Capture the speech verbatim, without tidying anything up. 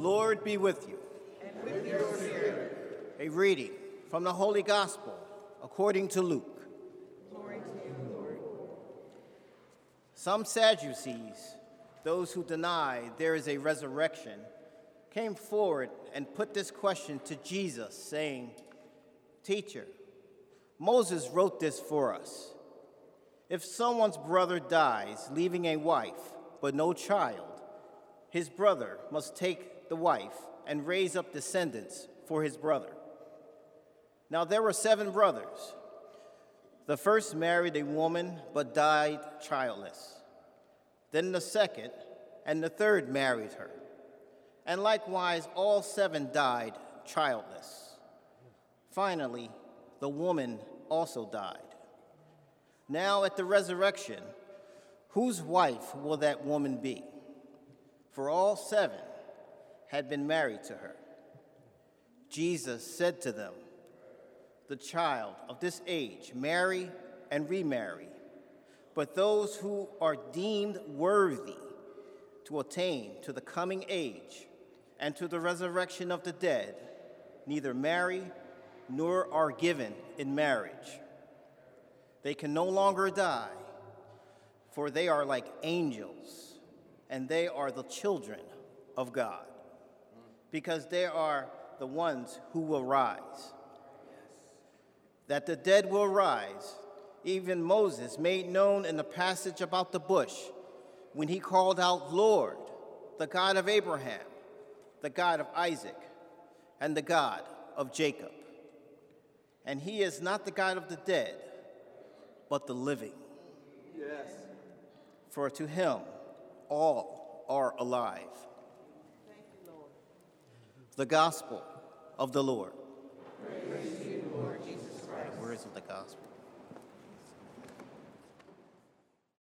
Lord be with you. And with your spirit. A reading from the Holy Gospel according to Luke. Glory to you, Lord. Some Sadducees, those who deny there is a resurrection, came forward and put this question to Jesus, saying, "Teacher, Moses wrote this for us. If someone's brother dies, leaving a wife but no child, his brother must take the wife and raise up descendants for his brother. Now there were seven brothers. The first married a woman but died childless. Then the second and the third married her. And likewise all seven died childless. Finally, the woman also died. Now at the resurrection, whose wife will that woman be? For all seven had been married to her." Jesus said to them, "The child of this age marry and remarry, but those who are deemed worthy to attain to the coming age and to the resurrection of the dead neither marry nor are given in marriage. They can no longer die, for they are like angels, and they are the children of God, because they are the ones who will rise. That the dead will rise, even Moses made known in the passage about the bush, when he called out, 'Lord, the God of Abraham, the God of Isaac, and the God of Jacob.' And he is not the God of the dead, but the living. Yes. For to him all are alive." Thank you, Lord. The Gospel of the Lord. Praise to you, Lord Jesus Christ. The words of the Gospel.